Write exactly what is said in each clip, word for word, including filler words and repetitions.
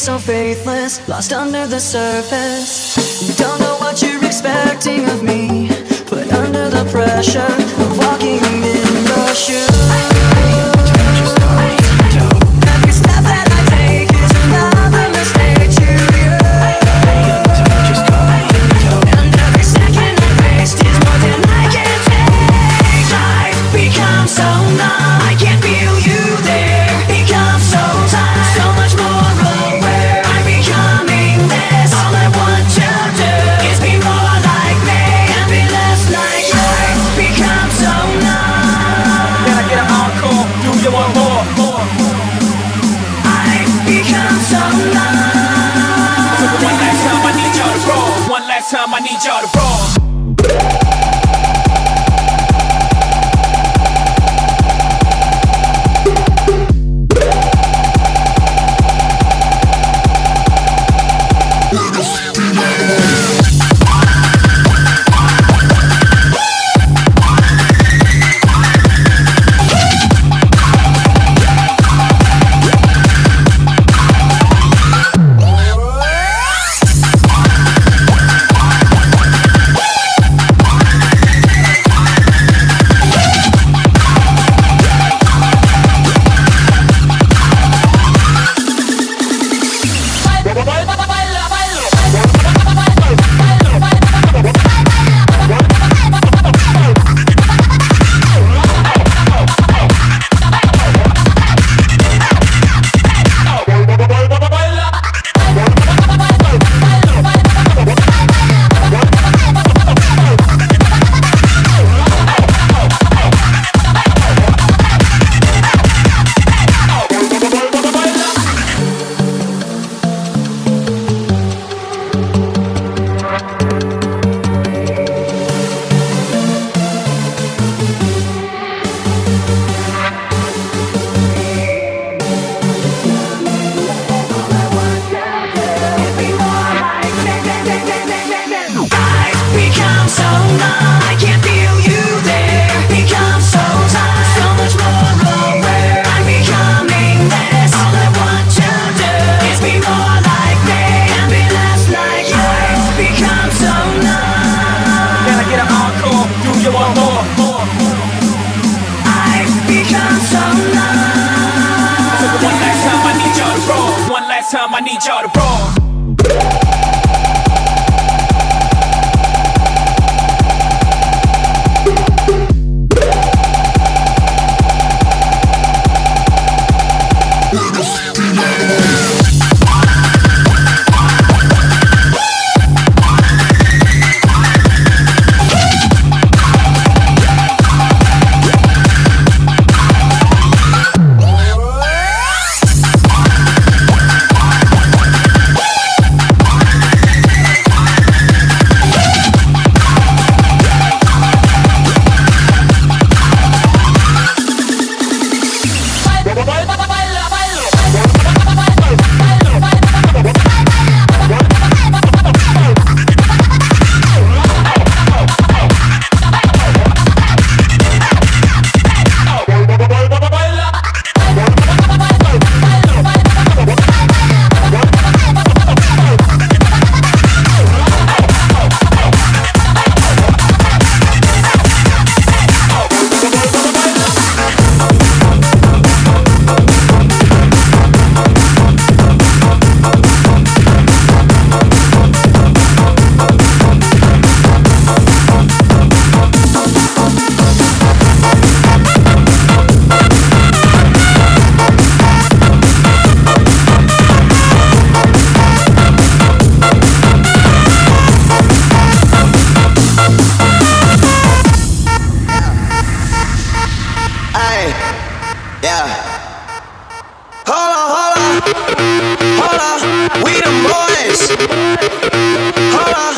so faithless, lost under the surface. You don't know what you're expecting of me, put under the pressure of walking in your shoes. Every step that I take is another mistake to you, and every second I waste is more than I can take. Life becomes so numb, I can't feel you there. Becomes so tight, so much more aware. I'm becoming less. All I want to do is be more like me and be less like you. Life becomes so numb. Can I get an encore? Do you want more? More. I've become so numb. So one last time I need y'all to roll. One last time I need y'all to roll. Time I need y'all to roll.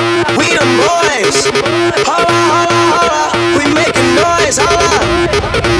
Holla, holla, holla, we making noise, holla.